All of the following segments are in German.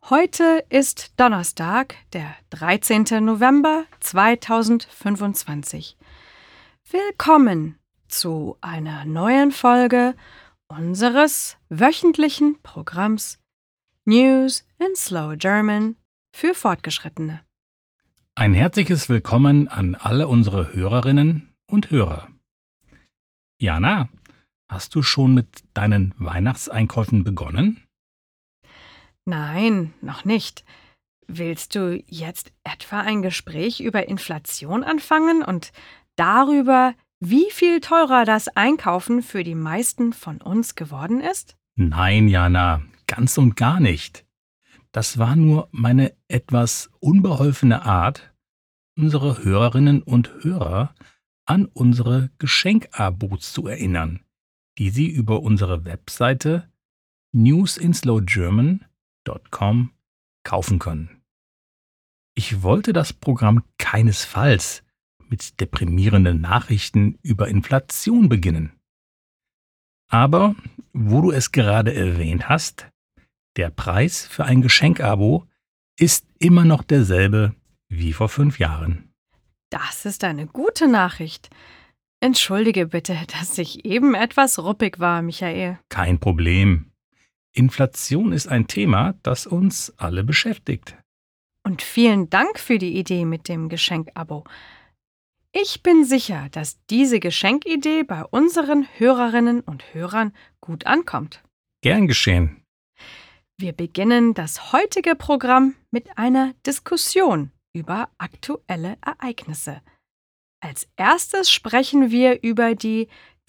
Heute ist Donnerstag, der 13. November 2025. Willkommen zu einer neuen Folge unseres wöchentlichen Programms News in Slow German für Fortgeschrittene. Ein herzliches Willkommen an alle unsere Hörerinnen und Hörer. Jana, hast du schon mit deinen Weihnachtseinkäufen begonnen? Nein, noch nicht. Willst du jetzt etwa ein Gespräch über Inflation anfangen und darüber, wie viel teurer das Einkaufen für die meisten von uns geworden ist? Nein, Jana, ganz und gar nicht. Das war nur meine etwas unbeholfene Art, unsere Hörerinnen und Hörer an unsere Geschenkabos zu erinnern, die sie über unsere Webseite newsinslowgerman.com kaufen können. Ich wollte das Programm keinesfalls mit deprimierenden Nachrichten über Inflation beginnen. Aber, wo du es gerade erwähnt hast, der Preis für ein Geschenkabo ist immer noch derselbe wie vor 5 Jahren. Das ist eine gute Nachricht. Entschuldige bitte, dass ich eben etwas ruppig war, Michael. Kein Problem. Inflation ist ein Thema, das uns alle beschäftigt. Und vielen Dank für die Idee mit dem Geschenkabo. Ich bin sicher, dass diese Geschenkidee bei unseren Hörerinnen und Hörern gut ankommt. Gern geschehen. Wir beginnen das heutige Programm mit einer Diskussion über aktuelle Ereignisse. Als erstes sprechen wir über die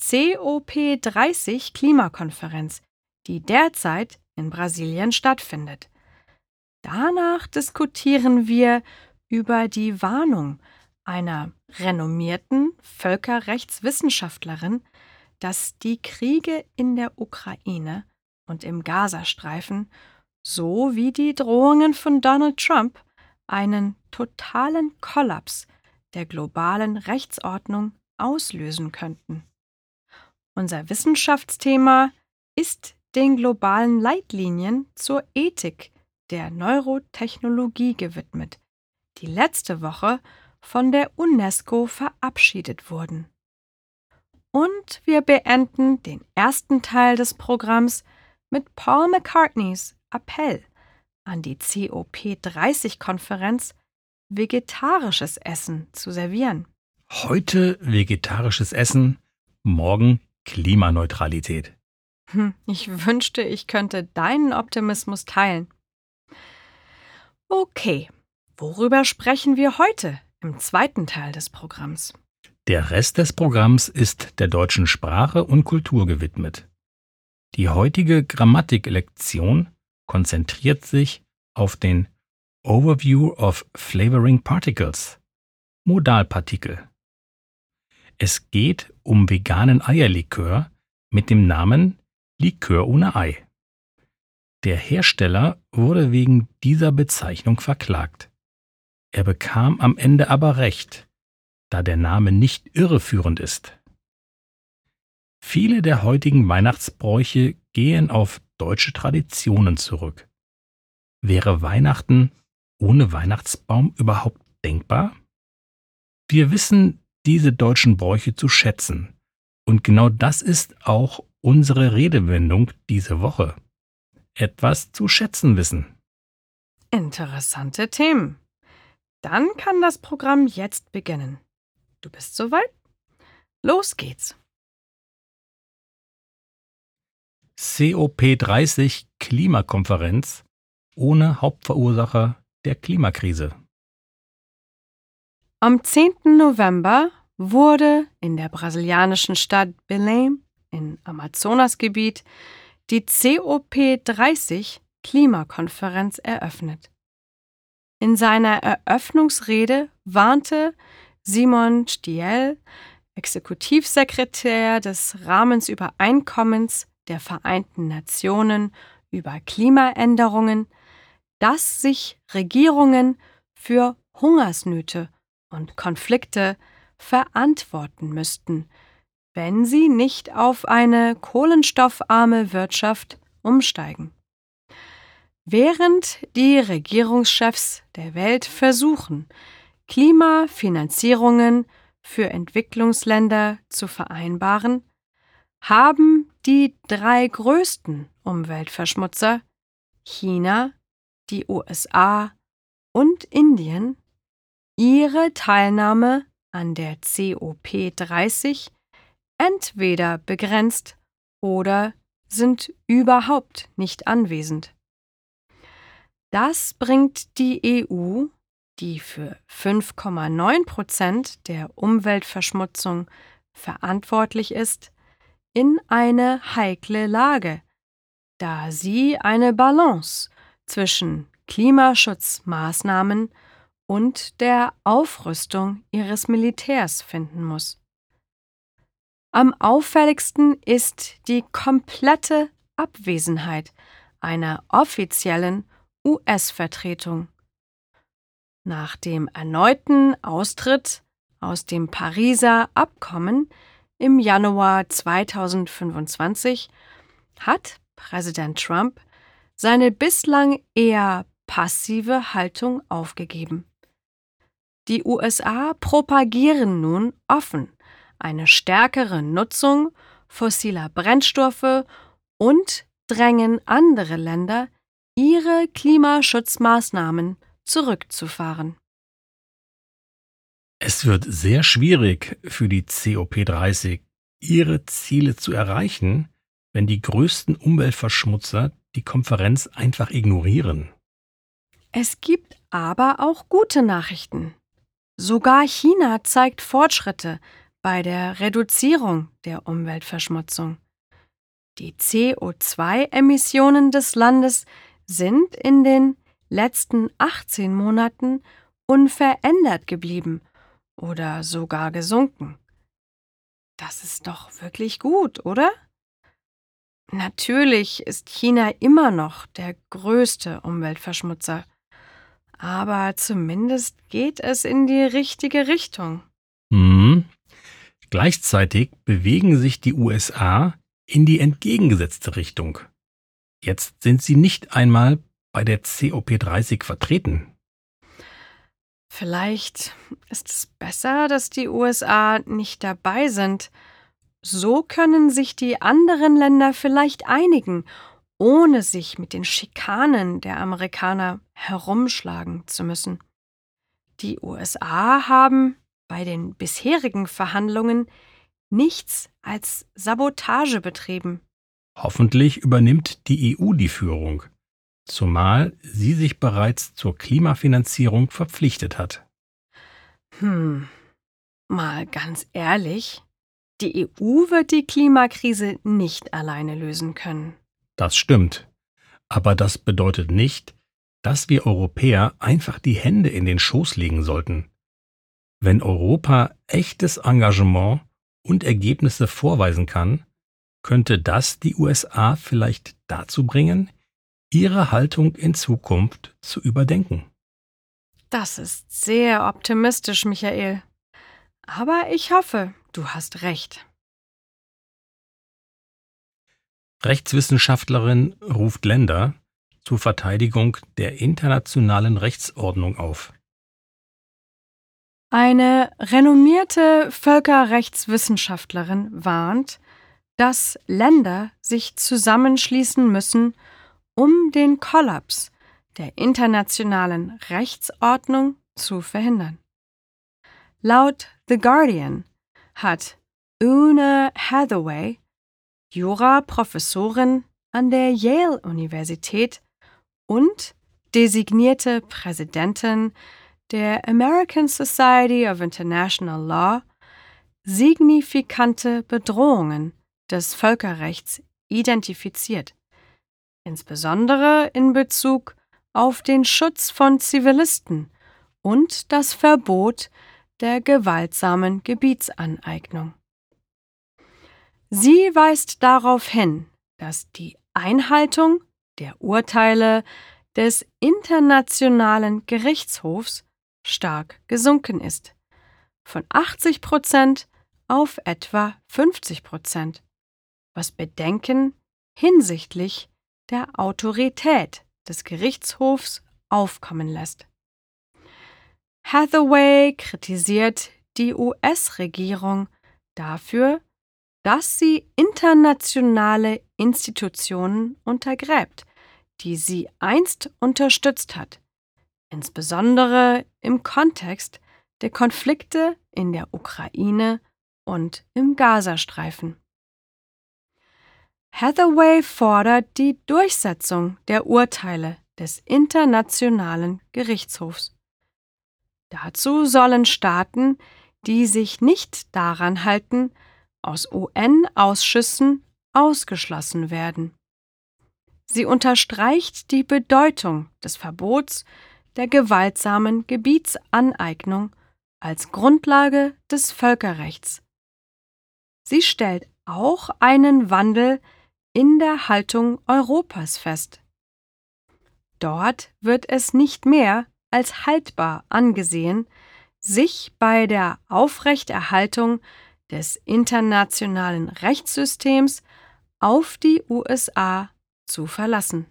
COP30 Klimakonferenz, die derzeit in Brasilien stattfindet. Danach diskutieren wir über die Warnung einer renommierten Völkerrechtswissenschaftlerin, dass die Kriege in der Ukraine und im Gazastreifen sowie die Drohungen von Donald Trump einen totalen Kollaps der globalen Rechtsordnung auslösen könnten. Unser Wissenschaftsthema ist den globalen Leitlinien zur Ethik der Neurotechnologie gewidmet, die letzte Woche von der UNESCO verabschiedet wurden. Und wir beenden den ersten Teil des Programms mit Paul McCartneys Appell an die COP30-Konferenz, vegetarisches Essen zu servieren. Heute vegetarisches Essen, morgen Klimaneutralität. Ich wünschte, ich könnte deinen Optimismus teilen. Okay, worüber sprechen wir heute im zweiten Teil des Programms? Der Rest des Programms ist der deutschen Sprache und Kultur gewidmet. Die heutige Grammatiklektion konzentriert sich auf den Overview of Flavoring Particles, Modalpartikel. Es geht um veganen Eierlikör mit dem Namen Likör ohne Ei. Der Hersteller wurde wegen dieser Bezeichnung verklagt. Er bekam am Ende aber recht, da der Name nicht irreführend ist. Viele der heutigen Weihnachtsbräuche gehen auf deutsche Traditionen zurück. Wäre Weihnachten ohne Weihnachtsbaum überhaupt denkbar? Wir wissen diese deutschen Bräuche zu schätzen. Und genau das ist auch unsere Redewendung diese Woche. Etwas zu schätzen wissen. Interessante Themen. Dann kann das Programm jetzt beginnen. Du bist soweit? Los geht's. COP30 Klimakonferenz ohne Hauptverursacher der Klimakrise. Am 10. November wurde in der brasilianischen Stadt Belém im Amazonasgebiet die COP30 Klimakonferenz eröffnet. In seiner Eröffnungsrede warnte Simon Stiell, Exekutivsekretär des Rahmenübereinkommens der Vereinten Nationen über Klimaänderungen, dass sich Regierungen für Hungersnöte und Konflikte verantworten müssten, wenn sie nicht auf eine kohlenstoffarme Wirtschaft umsteigen. Während die Regierungschefs der Welt versuchen, Klimafinanzierungen für Entwicklungsländer zu vereinbaren, haben die 3 größten Umweltverschmutzer, China, die USA und Indien, ihre Teilnahme an der COP30 entweder begrenzt oder sind überhaupt nicht anwesend. Das bringt die EU, die für 5,9% der Umweltverschmutzung verantwortlich ist, in eine heikle Lage, da sie eine Balance zwischen Klimaschutzmaßnahmen und der Aufrüstung ihres Militärs finden muss. Am auffälligsten ist die komplette Abwesenheit einer offiziellen US-Vertretung. Nach dem erneuten Austritt aus dem Pariser Abkommen im Januar 2025 hat Präsident Trump seine bislang eher passive Haltung aufgegeben. Die USA propagieren nun offen eine stärkere Nutzung fossiler Brennstoffe und drängen andere Länder, ihre Klimaschutzmaßnahmen zurückzufahren. Es wird sehr schwierig für die COP30, ihre Ziele zu erreichen, wenn die größten Umweltverschmutzer die Konferenz einfach ignorieren. Es gibt aber auch gute Nachrichten. Sogar China zeigt Fortschritte bei der Reduzierung der Umweltverschmutzung. Die CO2-Emissionen des Landes sind in den letzten 18 Monaten unverändert geblieben oder sogar gesunken. Das ist doch wirklich gut, oder? Natürlich ist China immer noch der größte Umweltverschmutzer, aber zumindest geht es in die richtige Richtung. Gleichzeitig bewegen sich die USA in die entgegengesetzte Richtung. Jetzt sind sie nicht einmal bei der COP30 vertreten. Vielleicht ist es besser, dass die USA nicht dabei sind. So können sich die anderen Länder vielleicht einigen, ohne sich mit den Schikanen der Amerikaner herumschlagen zu müssen. Die USA haben bei den bisherigen Verhandlungen nichts als Sabotage betrieben. Hoffentlich übernimmt die EU die Führung, zumal sie sich bereits zur Klimafinanzierung verpflichtet hat. Mal ganz ehrlich, die EU wird die Klimakrise nicht alleine lösen können. Das stimmt. Aber das bedeutet nicht, dass wir Europäer einfach die Hände in den Schoß legen sollten. Wenn Europa echtes Engagement und Ergebnisse vorweisen kann, könnte das die USA vielleicht dazu bringen, ihre Haltung in Zukunft zu überdenken. Das ist sehr optimistisch, Michael. Aber ich hoffe, du hast recht. Rechtswissenschaftlerin ruft Länder zur Verteidigung der internationalen Rechtsordnung auf. Eine renommierte Völkerrechtswissenschaftlerin warnt, dass Länder sich zusammenschließen müssen, um den Kollaps der internationalen Rechtsordnung zu verhindern. Laut The Guardian hat Una Hathaway, Juraprofessorin an der Yale-Universität und designierte Präsidentin der American Society of International Law, signifikante Bedrohungen des Völkerrechts identifiziert, insbesondere in Bezug auf den Schutz von Zivilisten und das Verbot der gewaltsamen Gebietsaneignung. Sie weist darauf hin, dass die Einhaltung der Urteile des Internationalen Gerichtshofs stark gesunken ist, von 80% auf etwa 50%, was Bedenken hinsichtlich der Autorität des Gerichtshofs aufkommen lässt. Hathaway kritisiert die US-Regierung dafür, dass sie internationale Institutionen untergräbt, die sie einst unterstützt hat, insbesondere im Kontext der Konflikte in der Ukraine und im Gazastreifen. Hathaway fordert die Durchsetzung der Urteile des Internationalen Gerichtshofs. Dazu sollen Staaten, die sich nicht daran halten, aus UN-Ausschüssen ausgeschlossen werden. Sie unterstreicht die Bedeutung des Verbots der gewaltsamen Gebietsaneignung als Grundlage des Völkerrechts. Sie stellt auch einen Wandel in der Haltung Europas fest. Dort wird es nicht mehr als haltbar angesehen, sich bei der Aufrechterhaltung des internationalen Rechtssystems auf die USA zu verlassen.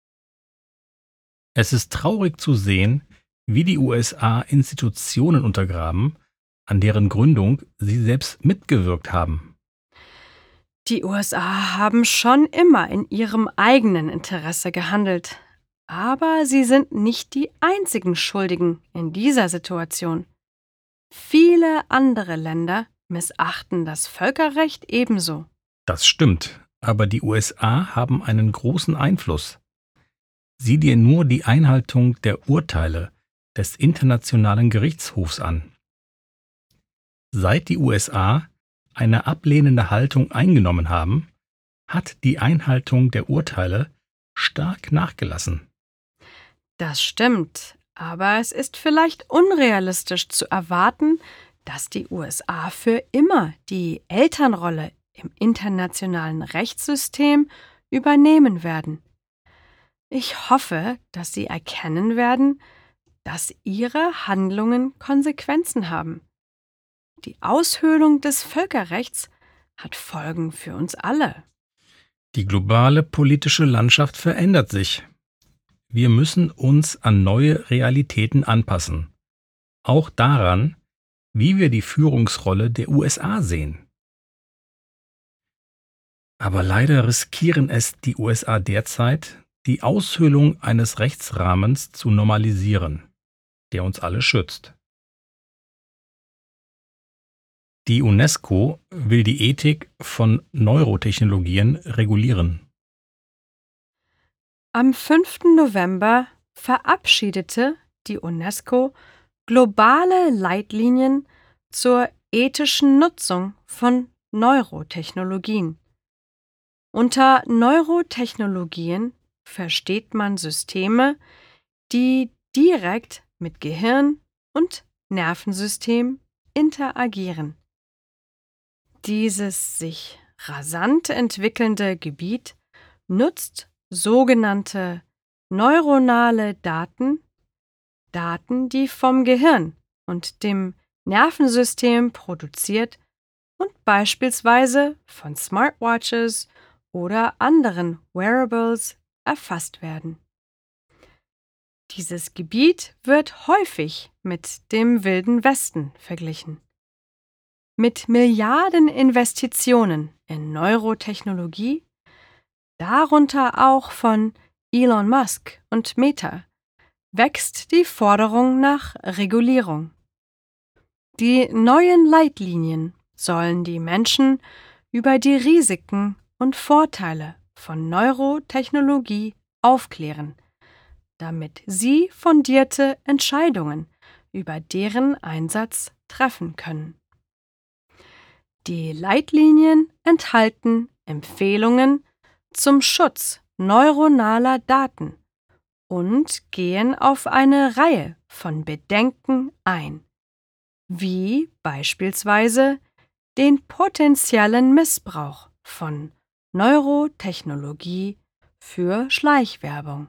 Es ist traurig zu sehen, wie die USA Institutionen untergraben, an deren Gründung sie selbst mitgewirkt haben. Die USA haben schon immer in ihrem eigenen Interesse gehandelt, aber sie sind nicht die einzigen Schuldigen in dieser Situation. Viele andere Länder missachten das Völkerrecht ebenso. Das stimmt, aber die USA haben einen großen Einfluss. Sieh dir nur die Einhaltung der Urteile des Internationalen Gerichtshofs an. Seit die USA eine ablehnende Haltung eingenommen haben, hat die Einhaltung der Urteile stark nachgelassen. Das stimmt, aber es ist vielleicht unrealistisch zu erwarten, dass die USA für immer die Elternrolle im internationalen Rechtssystem übernehmen werden. Ich hoffe, dass sie erkennen werden, dass ihre Handlungen Konsequenzen haben. Die Aushöhlung des Völkerrechts hat Folgen für uns alle. Die globale politische Landschaft verändert sich. Wir müssen uns an neue Realitäten anpassen. Auch daran, wie wir die Führungsrolle der USA sehen. Aber leider riskieren es die USA derzeit, die Aushöhlung eines Rechtsrahmens zu normalisieren, der uns alle schützt. Die UNESCO will die Ethik von Neurotechnologien regulieren. Am 5. November verabschiedete die UNESCO globale Leitlinien zur ethischen Nutzung von Neurotechnologien. Unter Neurotechnologien versteht man Systeme, die direkt mit Gehirn und Nervensystem interagieren. Dieses sich rasant entwickelnde Gebiet nutzt sogenannte neuronale Daten, die vom Gehirn und dem Nervensystem produziert und beispielsweise von Smartwatches oder anderen Wearables erfasst werden. Dieses Gebiet wird häufig mit dem Wilden Westen verglichen. Mit Milliarden Investitionen in Neurotechnologie, darunter auch von Elon Musk und Meta, wächst die Forderung nach Regulierung. Die neuen Leitlinien sollen die Menschen über die Risiken und Vorteile von Neurotechnologie aufklären, damit sie fundierte Entscheidungen über deren Einsatz treffen können. Die Leitlinien enthalten Empfehlungen zum Schutz neuronaler Daten und gehen auf eine Reihe von Bedenken ein, wie beispielsweise den potenziellen Missbrauch von Neurotechnologie für Schleichwerbung.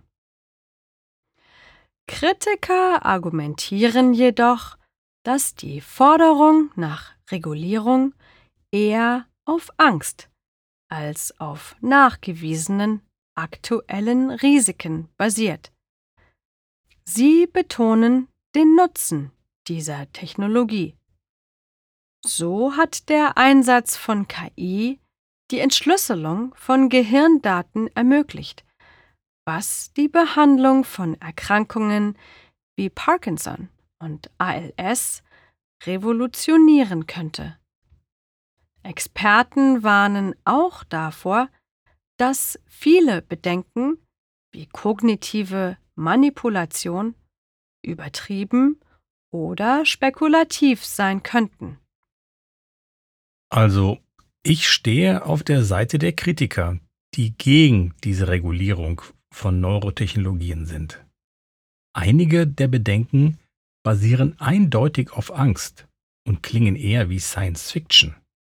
Kritiker argumentieren jedoch, dass die Forderung nach Regulierung eher auf Angst als auf nachgewiesenen aktuellen Risiken basiert. Sie betonen den Nutzen dieser Technologie. So hat der Einsatz von KI die Entschlüsselung von Gehirndaten ermöglicht, was die Behandlung von Erkrankungen wie Parkinson und ALS revolutionieren könnte. Experten warnen auch davor, dass viele Bedenken wie kognitive Manipulation übertrieben oder spekulativ sein könnten. Also, ich stehe auf der Seite der Kritiker, die gegen diese Regulierung von Neurotechnologien sind. Einige der Bedenken basieren eindeutig auf Angst und klingen eher wie Science Fiction.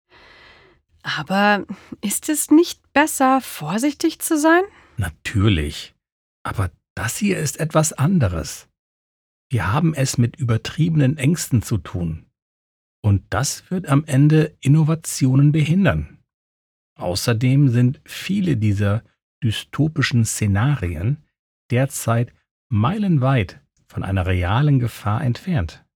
Aber ist es nicht besser, vorsichtig zu sein? Natürlich. Aber das hier ist etwas anderes. Wir haben es mit übertriebenen Ängsten zu tun. Und das wird am Ende Innovationen behindern. Außerdem sind viele dieser dystopischen Szenarien derzeit meilenweit von einer realen Gefahr entfernt.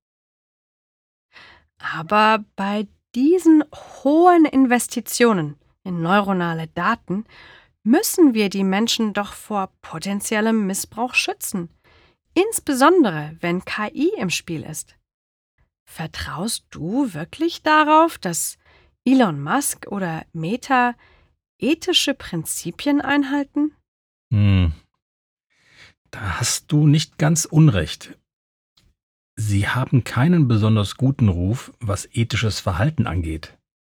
Aber bei diesen hohen Investitionen in neuronale Daten müssen wir die Menschen doch vor potenziellem Missbrauch schützen, insbesondere wenn KI im Spiel ist. Vertraust du wirklich darauf, dass Elon Musk oder Meta ethische Prinzipien einhalten? Hm, Da hast du nicht ganz unrecht. Sie haben keinen besonders guten Ruf, was ethisches Verhalten angeht.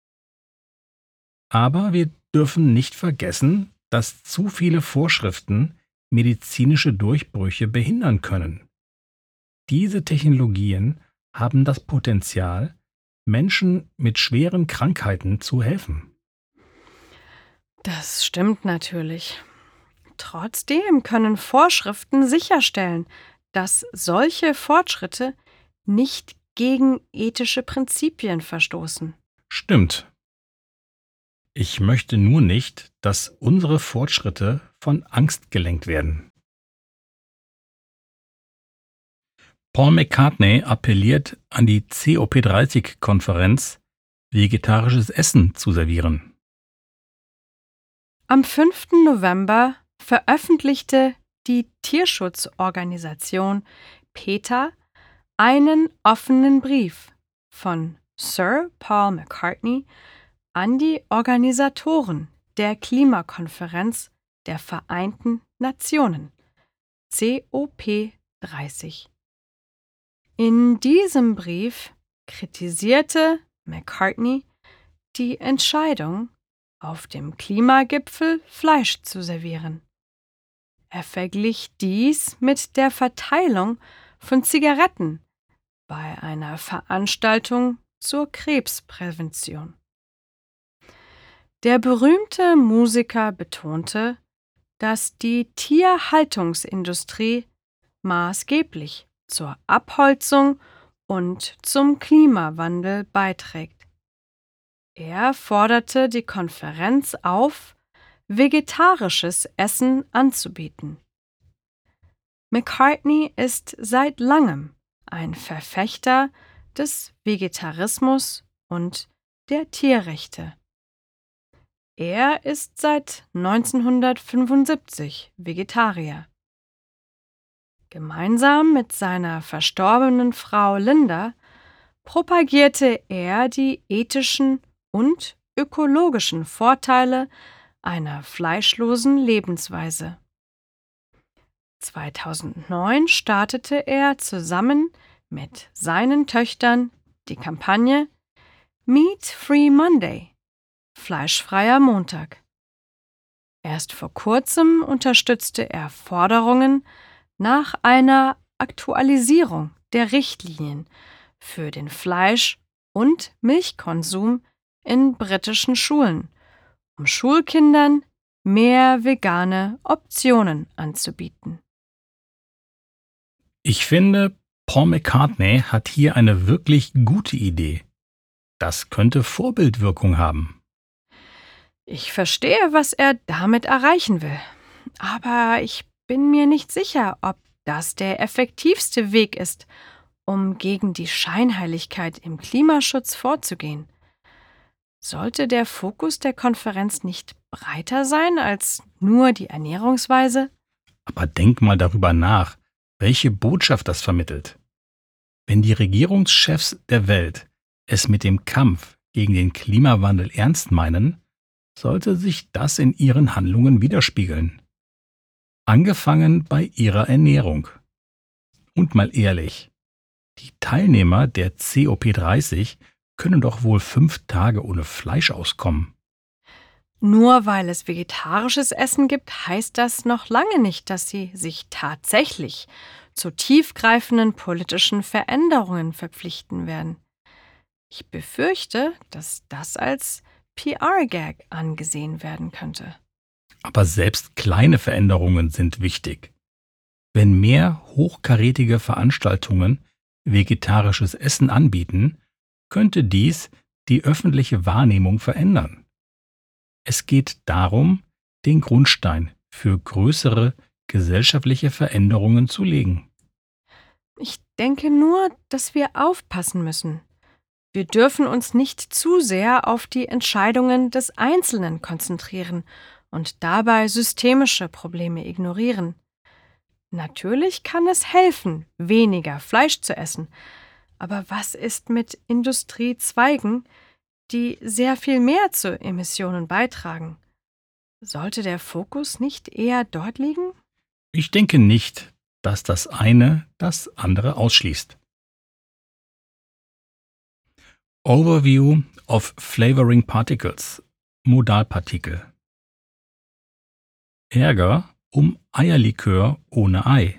Aber wir dürfen nicht vergessen, dass zu viele Vorschriften medizinische Durchbrüche behindern können. Diese Technologien haben das Potenzial, Menschen mit schweren Krankheiten zu helfen. Das stimmt natürlich. Trotzdem können Vorschriften sicherstellen, dass solche Fortschritte nicht gegen ethische Prinzipien verstoßen. Stimmt. Ich möchte nur nicht, dass unsere Fortschritte von Angst gelenkt werden. Paul McCartney appelliert an die COP30-Konferenz, vegetarisches Essen zu servieren. Am 5. November veröffentlichte die Tierschutzorganisation PETA einen offenen Brief von Sir Paul McCartney an die Organisatoren der Klimakonferenz der Vereinten Nationen, COP30. In diesem Brief kritisierte McCartney die Entscheidung, auf dem Klimagipfel Fleisch zu servieren. Er verglich dies mit der Verteilung von Zigaretten bei einer Veranstaltung zur Krebsprävention. Der berühmte Musiker betonte, dass die Tierhaltungsindustrie maßgeblich zur Abholzung und zum Klimawandel beiträgt. Er forderte die Konferenz auf, vegetarisches Essen anzubieten. McCartney ist seit langem ein Verfechter des Vegetarismus und der Tierrechte. Er ist seit 1975 Vegetarier. Gemeinsam mit seiner verstorbenen Frau Linda propagierte er die ethischen und ökologischen Vorteile einer fleischlosen Lebensweise. 2009 startete er zusammen mit seinen Töchtern die Kampagne Meat Free Monday, fleischfreier Montag. Erst vor kurzem unterstützte er Forderungen nach einer Aktualisierung der Richtlinien für den Fleisch- und Milchkonsum in britischen Schulen, um Schulkindern mehr vegane Optionen anzubieten. Ich finde, Paul McCartney hat hier eine wirklich gute Idee. Das könnte Vorbildwirkung haben. Ich verstehe, was er damit erreichen will. Aber ich bin mir nicht sicher, ob das der effektivste Weg ist, um gegen die Scheinheiligkeit im Klimaschutz vorzugehen. Sollte der Fokus der Konferenz nicht breiter sein als nur die Ernährungsweise? Aber denk mal darüber nach, welche Botschaft das vermittelt. Wenn die Regierungschefs der Welt es mit dem Kampf gegen den Klimawandel ernst meinen, sollte sich das in ihren Handlungen widerspiegeln. Angefangen bei ihrer Ernährung. Und mal ehrlich, die Teilnehmer der COP30 können doch wohl 5 Tage ohne Fleisch auskommen. Nur weil es vegetarisches Essen gibt, heißt das noch lange nicht, dass sie sich tatsächlich zu tiefgreifenden politischen Veränderungen verpflichten werden. Ich befürchte, dass das als PR-Gag angesehen werden könnte. Aber selbst kleine Veränderungen sind wichtig. Wenn mehr hochkarätige Veranstaltungen vegetarisches Essen anbieten, könnte dies die öffentliche Wahrnehmung verändern. Es geht darum, den Grundstein für größere gesellschaftliche Veränderungen zu legen. Ich denke nur, dass wir aufpassen müssen. Wir dürfen uns nicht zu sehr auf die Entscheidungen des Einzelnen konzentrieren und dabei systemische Probleme ignorieren. Natürlich kann es helfen, weniger Fleisch zu essen, aber was ist mit Industriezweigen, die sehr viel mehr zu Emissionen beitragen? Sollte der Fokus nicht eher dort liegen? Ich denke nicht, dass das eine das andere ausschließt. Overview of Flavoring Particles, Modalpartikel. Ärger um Eierlikör ohne Ei.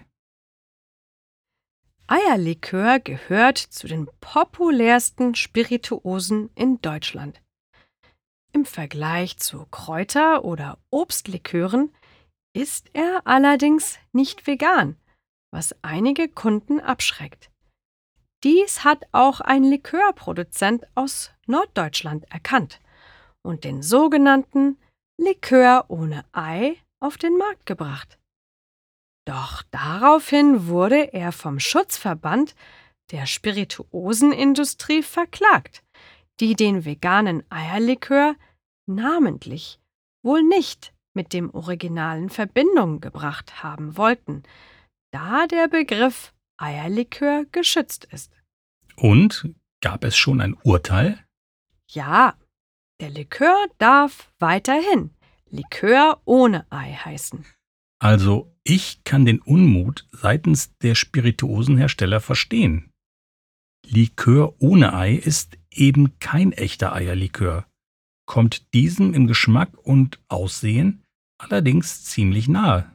Eierlikör gehört zu den populärsten Spirituosen in Deutschland. Im Vergleich zu Kräuter- oder Obstlikören ist er allerdings nicht vegan, was einige Kunden abschreckt. Dies hat auch ein Likörproduzent aus Norddeutschland erkannt und den sogenannten Likör ohne Ei auf den Markt gebracht. Doch daraufhin wurde er vom Schutzverband der Spirituosenindustrie verklagt, die den veganen Eierlikör namentlich wohl nicht mit dem Original in Verbindung gebracht haben wollten, da der Begriff Eierlikör geschützt ist. Und gab es schon ein Urteil? Ja, der Likör darf weiterhin Likör ohne Ei heißen. Also ich kann den Unmut seitens der Spirituosenhersteller verstehen. Likör ohne Ei ist eben kein echter Eierlikör, kommt diesem im Geschmack und Aussehen allerdings ziemlich nahe.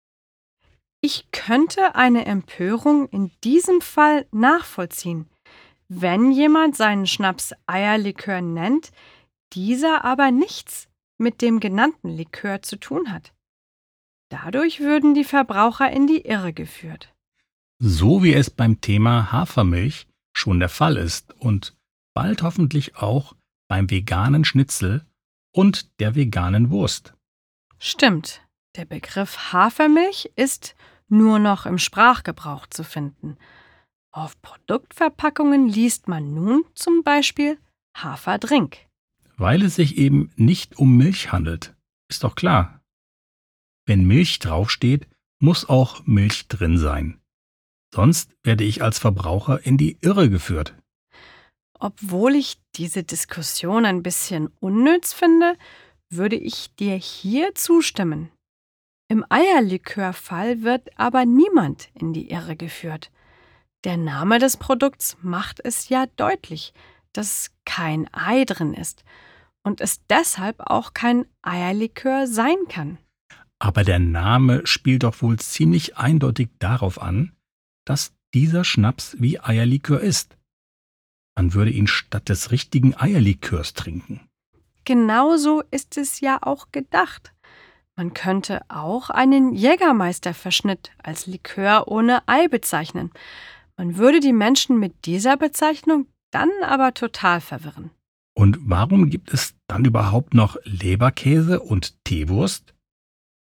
Ich könnte eine Empörung in diesem Fall nachvollziehen, wenn jemand seinen Schnaps Eierlikör nennt, dieser aber nichts mit dem genannten Likör zu tun hat. Dadurch würden die Verbraucher in die Irre geführt. So wie es beim Thema Hafermilch schon der Fall ist und bald hoffentlich auch beim veganen Schnitzel und der veganen Wurst. Stimmt, der Begriff Hafermilch ist nur noch im Sprachgebrauch zu finden. Auf Produktverpackungen liest man nun zum Beispiel Haferdrink. Weil es sich eben nicht um Milch handelt, ist doch klar. Wenn Milch draufsteht, muss auch Milch drin sein. Sonst werde ich als Verbraucher in die Irre geführt. Obwohl ich diese Diskussion ein bisschen unnütz finde, würde ich dir hier zustimmen. Im Eierlikörfall wird aber niemand in die Irre geführt. Der Name des Produkts macht es ja deutlich, dass kein Ei drin ist und es deshalb auch kein Eierlikör sein kann. Aber der Name spielt doch wohl ziemlich eindeutig darauf an, dass dieser Schnaps wie Eierlikör ist. Man würde ihn statt des richtigen Eierlikörs trinken. Genauso ist es ja auch gedacht. Man könnte auch einen Jägermeisterverschnitt als Likör ohne Ei bezeichnen. Man würde die Menschen mit dieser Bezeichnung dann aber total verwirren. Und warum gibt es dann überhaupt noch Leberkäse und Teewurst?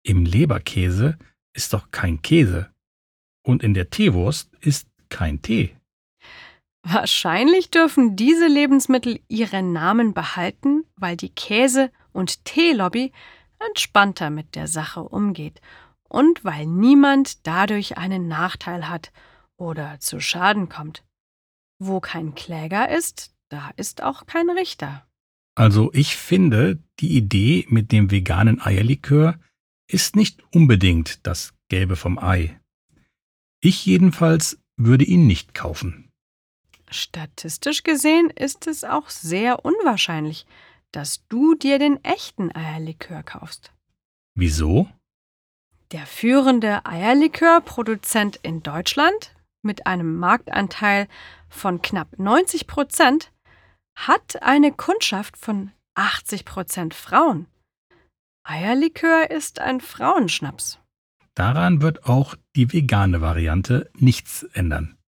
Im Leberkäse ist doch kein Käse. Und in der Teewurst ist kein Tee. Wahrscheinlich dürfen diese Lebensmittel ihre Namen behalten, weil die Käse- und Teelobby entspannter mit der Sache umgeht und weil niemand dadurch einen Nachteil hat oder zu Schaden kommt. Wo kein Kläger ist, da ist auch kein Richter. Also ich finde, die Idee mit dem veganen Eierlikör ist nicht unbedingt das Gelbe vom Ei. Ich jedenfalls würde ihn nicht kaufen. Statistisch gesehen ist es auch sehr unwahrscheinlich, dass du dir den echten Eierlikör kaufst. Wieso? Der führende Eierlikörproduzent in Deutschland mit einem Marktanteil von knapp 90% hat eine Kundschaft von 80% Frauen. Eierlikör ist ein Frauenschnaps. Daran wird auch die vegane Variante nichts ändern.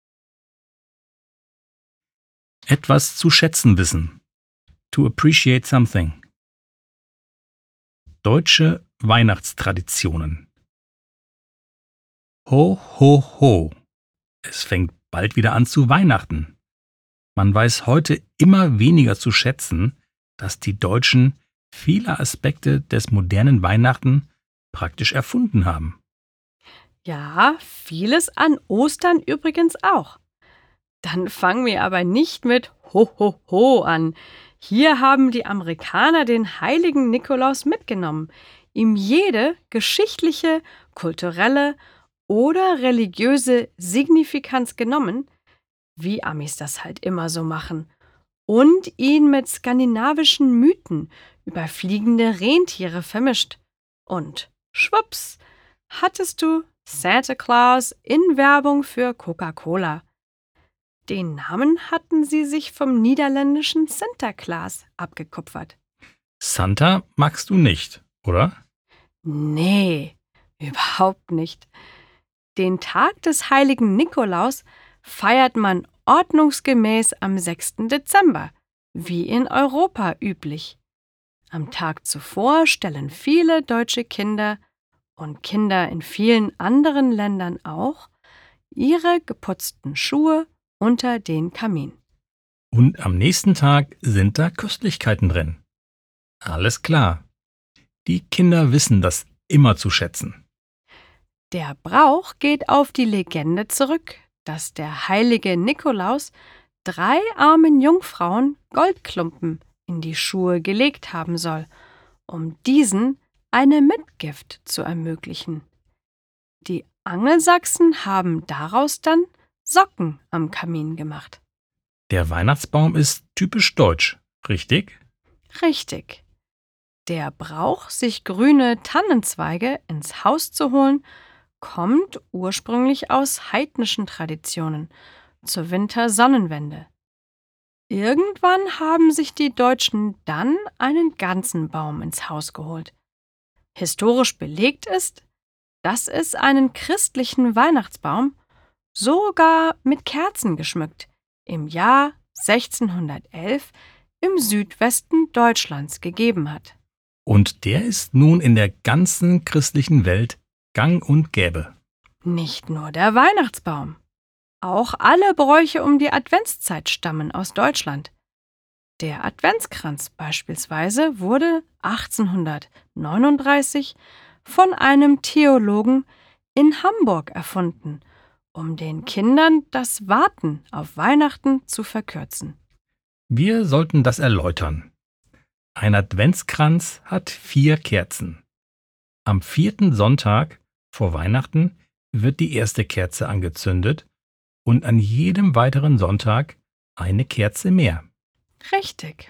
Etwas zu schätzen wissen. To appreciate something. Deutsche Weihnachtstraditionen. Ho, ho, ho. Es fängt bald wieder an zu Weihnachten. Man weiß heute immer weniger zu schätzen, dass die Deutschen viele Aspekte des modernen Weihnachten praktisch erfunden haben. Ja, vieles an Ostern übrigens auch. Dann fangen wir aber nicht mit Ho, ho, ho an. Hier haben die Amerikaner den heiligen Nikolaus mitgenommen, ihm jede geschichtliche, kulturelle oder religiöse Signifikanz genommen, wie Amis das halt immer so machen, und ihn mit skandinavischen Mythen über fliegende Rentiere vermischt. Und schwupps, hattest du Santa Claus in Werbung für Coca-Cola. Den Namen hatten sie sich vom niederländischen Sinterklaas abgekupfert. Santa magst du nicht, oder? Nee, überhaupt nicht. Den Tag des heiligen Nikolaus feiert man ordnungsgemäß am 6. Dezember, wie in Europa üblich. Am Tag zuvor stellen viele deutsche Kinder und Kinder in vielen anderen Ländern auch ihre geputzten Schuhe unter den Kamin. Und am nächsten Tag sind da Köstlichkeiten drin. Alles klar. Die Kinder wissen das immer zu schätzen. Der Brauch geht auf die Legende zurück, dass der heilige Nikolaus 3 armen Jungfrauen Goldklumpen in die Schuhe gelegt haben soll, um diesen eine Mitgift zu ermöglichen. Die Angelsachsen haben daraus dann Socken am Kamin gemacht. Der Weihnachtsbaum ist typisch deutsch, richtig? Richtig. Der Brauch, sich grüne Tannenzweige ins Haus zu holen, kommt ursprünglich aus heidnischen Traditionen zur Wintersonnenwende. Irgendwann haben sich die Deutschen dann einen ganzen Baum ins Haus geholt. Historisch belegt ist, dass es einen christlichen Weihnachtsbaum sogar mit Kerzen geschmückt im Jahr 1611 im Südwesten Deutschlands gegeben hat. Und der ist nun in der ganzen christlichen Welt gang und gäbe. Nicht nur der Weihnachtsbaum. Auch alle Bräuche um die Adventszeit stammen aus Deutschland. Der Adventskranz beispielsweise wurde 1839 von einem Theologen in Hamburg erfunden, um den Kindern das Warten auf Weihnachten zu verkürzen. Wir sollten das erläutern. Ein Adventskranz hat 4 Kerzen. Am 4. Sonntag vor Weihnachten wird die erste Kerze angezündet und an jedem weiteren Sonntag eine Kerze mehr. Richtig.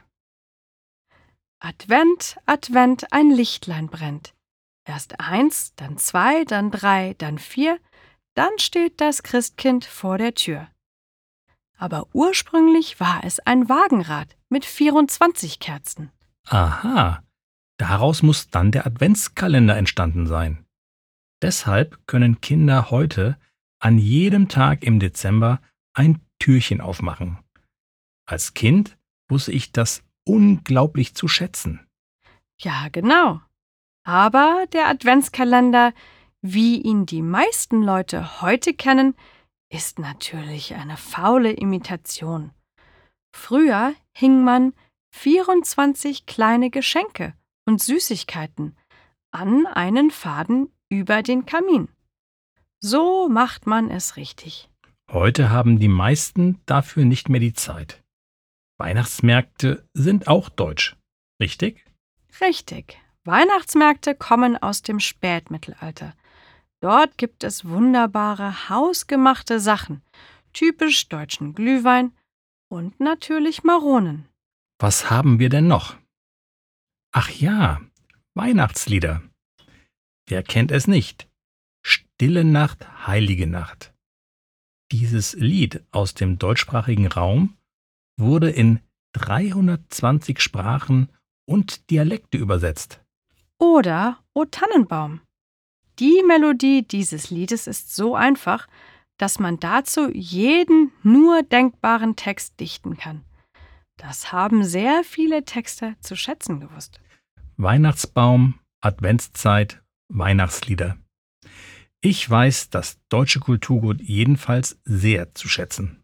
Advent, Advent, ein Lichtlein brennt. Erst 1, dann 2, dann 3, dann 4, dann steht das Christkind vor der Tür. Aber ursprünglich war es ein Wagenrad mit 24 Kerzen. Aha, daraus muss dann der Adventskalender entstanden sein. Deshalb können Kinder heute an jedem Tag im Dezember ein Türchen aufmachen. Als Kind wusste ich das unglaublich zu schätzen. Ja, genau. Aber der Adventskalender, wie ihn die meisten Leute heute kennen, ist natürlich eine faule Imitation. Früher hing man 24 kleine Geschenke und Süßigkeiten an einen Faden über den Kamin. So macht man es richtig. Heute haben die meisten dafür nicht mehr die Zeit. Weihnachtsmärkte sind auch deutsch, richtig? Richtig. Weihnachtsmärkte kommen aus dem Spätmittelalter. Dort gibt es wunderbare, hausgemachte Sachen, typisch deutschen Glühwein und natürlich Maronen. Was haben wir denn noch? Ach ja, Weihnachtslieder. Wer kennt es nicht? Stille Nacht, heilige Nacht. Dieses Lied aus dem deutschsprachigen Raum wurde in 320 Sprachen und Dialekte übersetzt. Oder O Tannenbaum. Die Melodie dieses Liedes ist so einfach, dass man dazu jeden nur denkbaren Text dichten kann. Das haben sehr viele Texter zu schätzen gewusst. Weihnachtsbaum, Adventszeit, Weihnachtslieder. Ich weiß das deutsche Kulturgut jedenfalls sehr zu schätzen.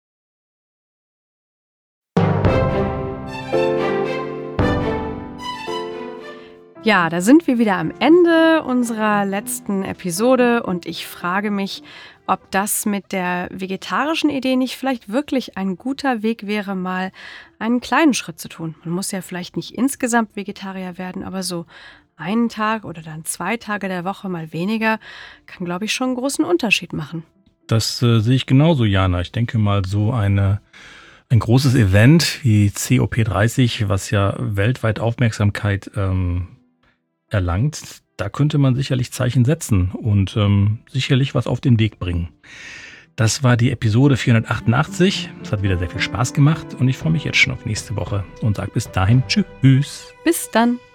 Ja, da sind wir wieder am Ende unserer letzten Episode und ich frage mich, ob das mit der vegetarischen Idee nicht vielleicht wirklich ein guter Weg wäre, mal einen kleinen Schritt zu tun. Man muss ja vielleicht nicht insgesamt Vegetarier werden, aber so einen Tag oder dann 2 Tage der Woche mal weniger kann, glaube ich, schon einen großen Unterschied machen. Das sehe ich genauso, Jana. Ich denke mal, so ein großes Event wie COP30, was ja weltweit Aufmerksamkeit erlangt, da könnte man sicherlich Zeichen setzen und sicherlich was auf den Weg bringen. Das war die Episode 488. Es hat wieder sehr viel Spaß gemacht und ich freue mich jetzt schon auf nächste Woche und sage bis dahin Tschüss. Bis dann.